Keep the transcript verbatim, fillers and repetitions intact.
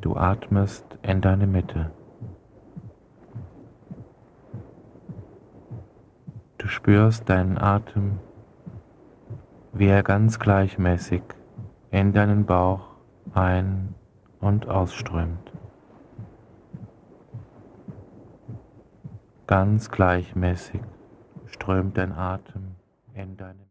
Du atmest in deine Mitte. Du spürst deinen Atem, wie er ganz gleichmäßig in deinen Bauch ein- und ausströmt. Ganz gleichmäßig strömt dein Atem in deine